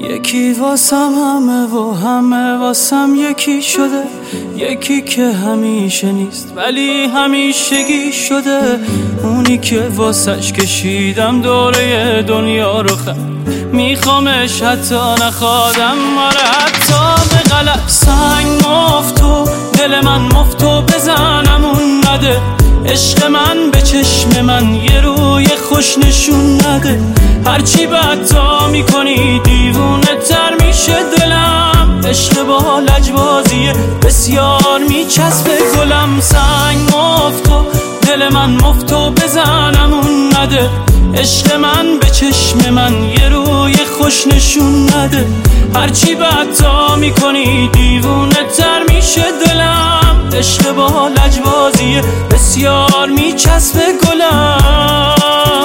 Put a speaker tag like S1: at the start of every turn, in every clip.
S1: یکی واسم همه و همه واسم یکی شده، یکی که همیشه نیست ولی همیشگی شده، اونی که واسش کشیدم دوره دنیا رو میخوامش حتی نخوادم، آره حتی به غلط. سنگ مفت و دل من مفت و بزنم اون نده، عشق من به چشم من یه روی خوش نشون نده، هرچی بدتا میکنی دیوونه تر میشه دلم، عشق با لجبازیه بسیار میچسبه گلم. سنگ مفت و دل من مفت و بزنم اون نده، عشق من به چشم من یه روی خوش نشون نده، هرچی بدتا میکنی دیوونه تر میشه دلم، عشق با لجبازیه بسیار میچسبه گلم.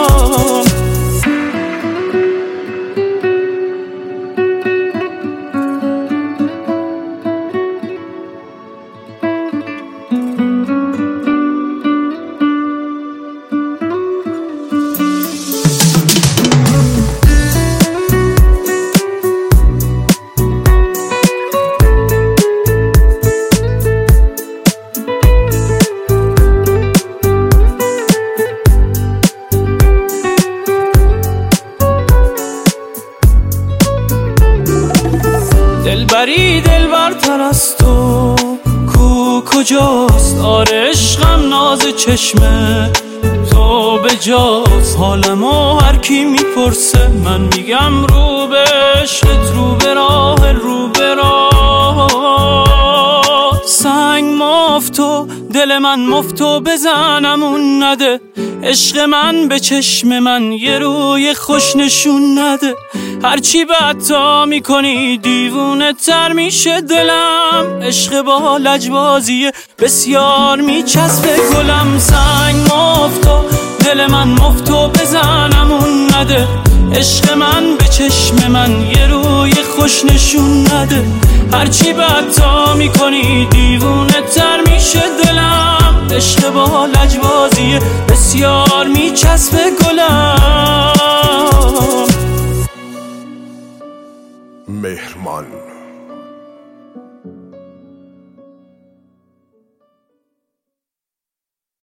S1: دلبری دلبرتر از تو کو کجاست، آره عشقم ناز چشمه تو به جاست، حالمو هر کی میپرسه من میگم رو به عشقت، رو به راه رو به راه. سنگ مفت و دل من مفت و بزنم اون نده، عشق من به چشم من یه روی خوش نشون نده، هرچی بدتا میکنی دیوونه تر میشه دلم، عشق با لجبازیه بسیار میچسبه گلم. سنگ مفت و دل من مفت و بزنم اون نده، عشق من به چشم من یه روی خوش نشون نده، هرچی بدتا میکنی دیوونه تر میشه دلم، عشق با لجبازیه بسیار میچسبه گلم.
S2: مهرمان